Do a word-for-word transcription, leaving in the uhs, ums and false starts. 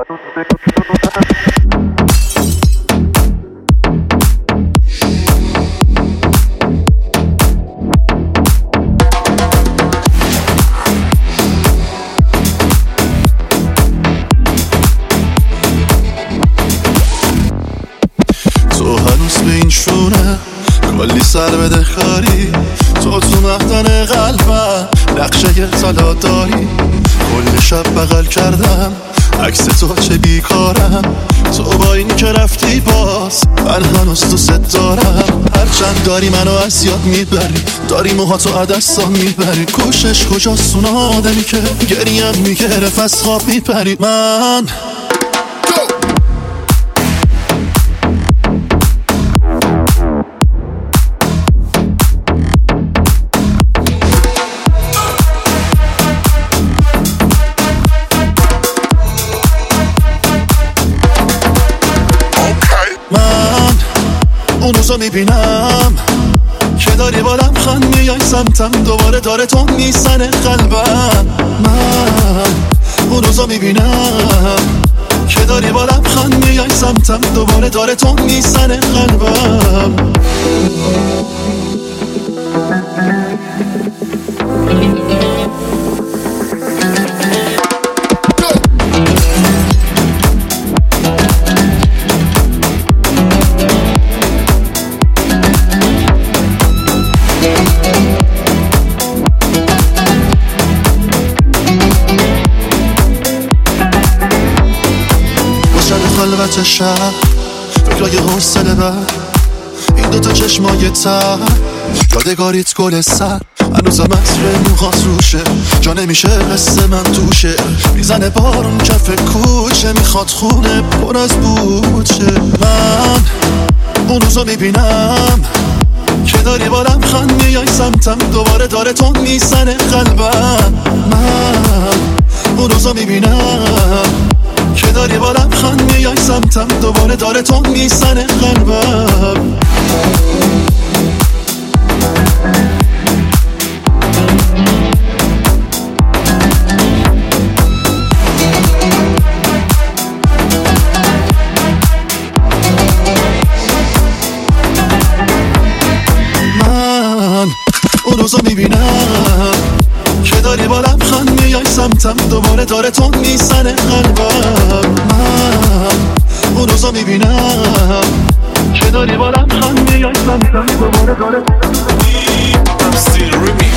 تو هنوز به این شونه کلی سر بده خاری، تو تو مهدن قلبم نقشه طلا داری. کل شب بغل کردم عکس تو چه بیکارم، تو با این که رفتی باز من هنوز دوست دارم. هرچند داری منو از یاد میبری، داری موهاتو عدستا میبری، کوشش کجاست اون آدمی که گریم میگرف از خواب میپری. من اون روزا میبینم که داری بالم خان میای سمتم، دوباره داره تو میزنه قلبم. من اون روزا میبینم که داری بالم خان میای سمتم، دوباره داره تو میزنه قلبم. خلوت شب فکرای حوصله بر این دوتا چشمای تر، یادگاریت گل سر هنوزم عطر موهات روشه، جا نمیشه حس من توشه. میزنه بارون کف کوچه، میخواد خونه پر از بوچه. من اون روزا میبینم که داری بالم خان میای سمتم، دوباره داره تو میزنه قلبم. من اون روزا میبینم که داری بالم خان میای سمتم، دوباره داره تو میزنه قلبم. من اون روزا میبینم که داری بالم خان میای سمتم، دوباره داره تو میزنه قلبم. من اون روزا میبینم که داری بالم خان میای سمتم، دوباره داره تو میزنه قلبم.